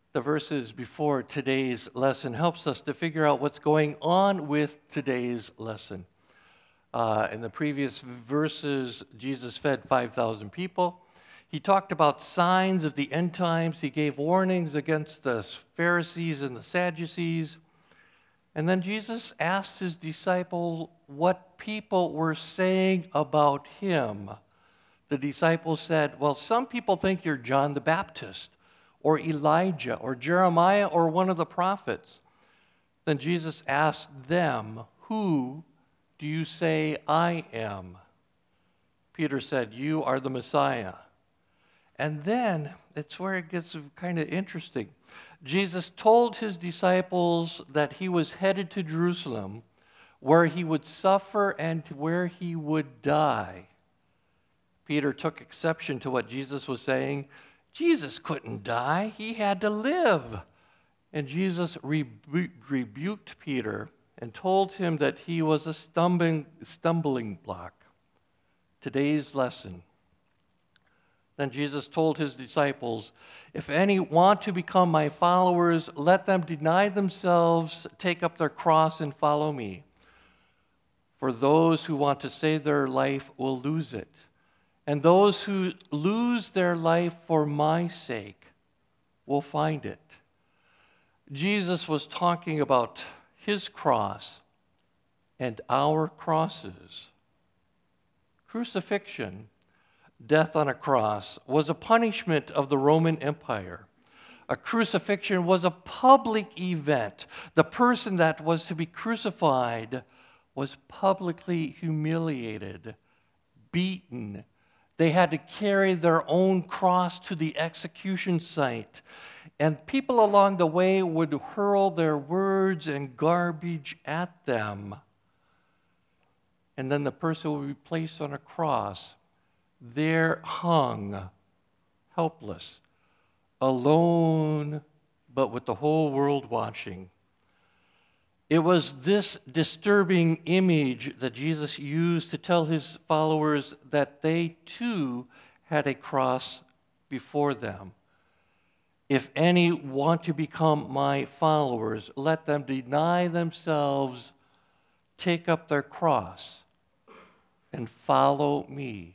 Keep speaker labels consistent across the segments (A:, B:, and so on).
A: The verses before today's lesson helps us to figure out what's going on with today's lesson. In the previous verses, Jesus fed 5,000 people. He talked about signs of the end times. He gave warnings against the Pharisees and the Sadducees. And then Jesus asked his disciples what people were saying about him. The disciples said, well, some people think you're John the Baptist, or Elijah, or Jeremiah, or one of the prophets. Then Jesus asked them, who do you say I am? Peter said, you are the Messiah. And then, it's where it gets kind of interesting. Jesus told his disciples that he was headed to Jerusalem, where he would suffer and where he would die. Peter took exception to what Jesus was saying. Jesus couldn't die. He had to live. And Jesus rebuked Peter and told him that he was a stumbling block. Today's lesson. Then Jesus told his disciples, if any want to become my followers, let them deny themselves, take up their cross, and follow me. For those who want to save their life will lose it. And those who lose their life for my sake will find it. Jesus was talking about his cross and our crosses. Crucifixion, death on a cross, was a punishment of the Roman Empire. A crucifixion was a public event. The person that was to be crucified was publicly humiliated, beaten. They had to carry their own cross to the execution site. And people along the way would hurl their words and garbage at them. And then the person would be placed on a cross, there hung, helpless, alone, but with the whole world watching. It was this disturbing image that Jesus used to tell his followers that they too had a cross before them. If any want to become my followers, let them deny themselves, take up their cross, and follow me.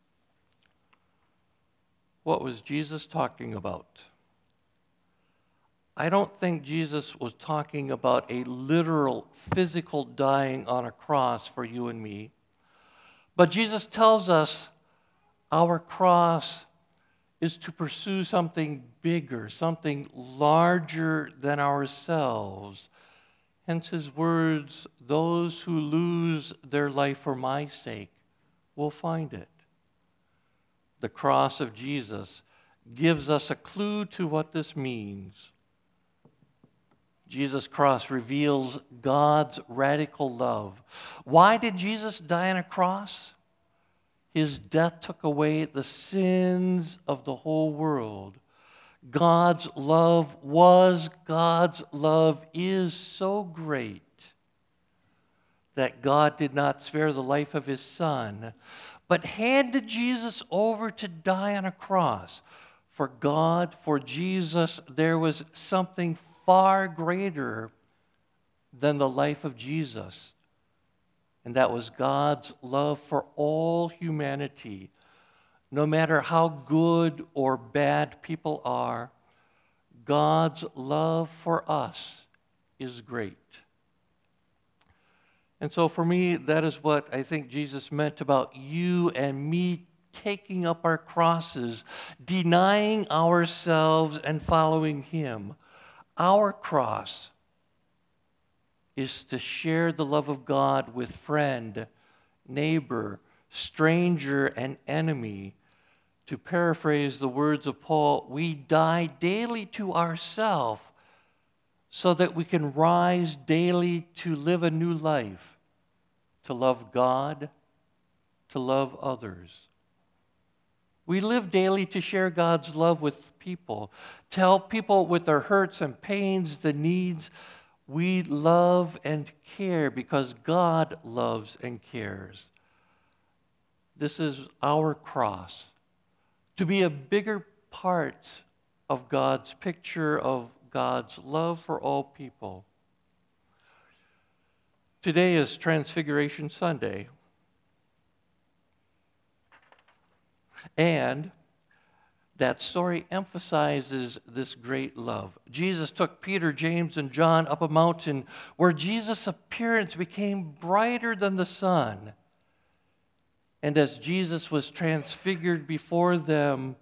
A: What was Jesus talking about? I don't think Jesus was talking about a literal physical dying on a cross for you and me. But Jesus tells us our cross is to pursue something bigger, something larger than ourselves. Hence his words, those who lose their life for my sake will find it. The cross of Jesus gives us a clue to what this means. Jesus' cross reveals God's radical love. Why did Jesus die on a cross? His death took away the sins of the whole world. God's love is so great that God did not spare the life of his Son, but handed Jesus over to die on a cross. For Jesus, there was something far greater than the life of Jesus. And that was God's love for all humanity. No matter how good or bad people are, God's love for us is great. And so for me, that is what I think Jesus meant about you and me taking up our crosses, denying ourselves and following him. Our cross is to share the love of God with friend, neighbor, stranger, and enemy. To paraphrase the words of Paul, we die daily to ourselves so that we can rise daily to live a new life, to love God, to love others. We live daily to share God's love with people, to help people with their hurts and pains, the needs. We love and care because God loves and cares. This is our cross, to be a bigger part of God's picture of God's love for all people. Today is Transfiguration Sunday. And that story emphasizes this great love. Jesus took Peter, James, and John up a mountain where Jesus' appearance became brighter than the sun. And as Jesus was transfigured before them,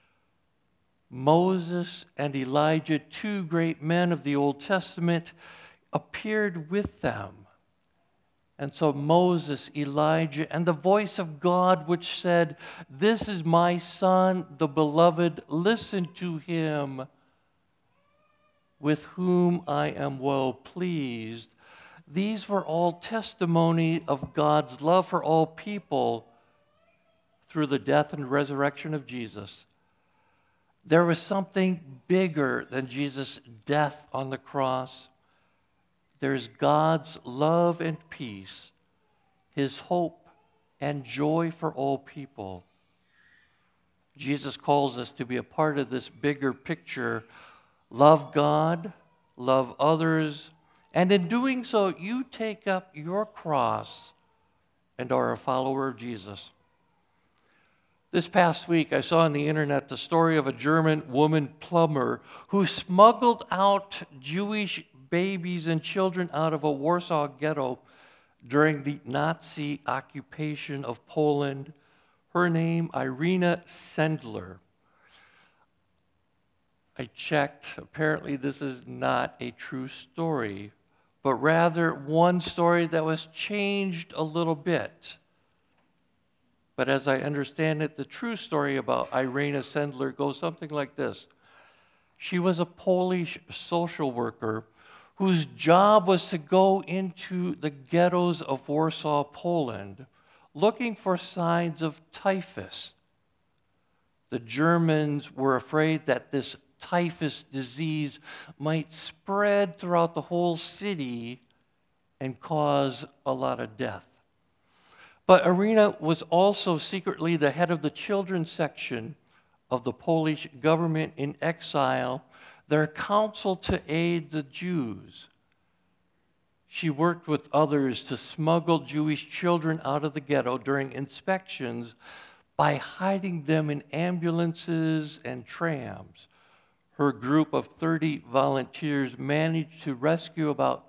A: Moses and Elijah, two great men of the Old Testament, appeared with them. And so Moses, Elijah, and the voice of God which said, "This is my Son, the beloved, listen to him, with whom I am well pleased." These were all testimony of God's love for all people through the death and resurrection of Jesus. There was something bigger than Jesus' death on the cross. There's God's love and peace, his hope and joy for all people. Jesus calls us to be a part of this bigger picture. Love God, love others, and in doing so, you take up your cross and are a follower of Jesus. This past week, I saw on the internet the story of a German woman plumber who smuggled out Jewish babies and children out of a Warsaw ghetto during the Nazi occupation of Poland. Her name, Irina Sendler. I checked. Apparently, this is not a true story, but rather one story that was changed a little bit. But as I understand it, the true story about Irina Sendler goes something like this. She was a Polish social worker whose job was to go into the ghettos of Warsaw, Poland, looking for signs of typhus. The Germans were afraid that this typhus disease might spread throughout the whole city and cause a lot of death. But Irina was also secretly the head of the children's section of the Polish government in exile, their counsel to aid the Jews. She worked with others to smuggle Jewish children out of the ghetto during inspections by hiding them in ambulances and trams. Her group of 30 volunteers managed to rescue about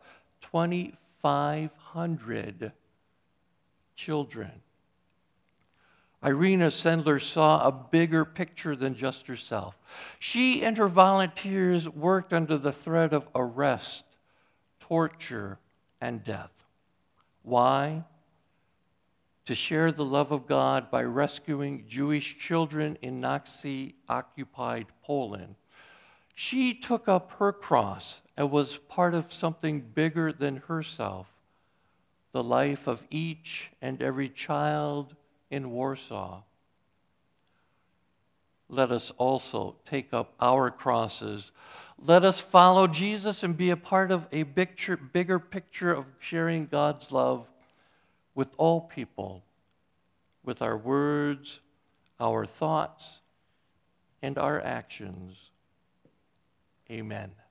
A: 2,500 children. Irina Sendler saw a bigger picture than just herself. She and her volunteers worked under the threat of arrest, torture, and death. Why? To share the love of God by rescuing Jewish children in Nazi-occupied Poland. She took up her cross and was part of something bigger than herself, the life of each and every child in Warsaw. Let us also take up our crosses. Let us follow Jesus and be a part of a bigger picture of sharing God's love with all people, with our words, our thoughts, and our actions. Amen.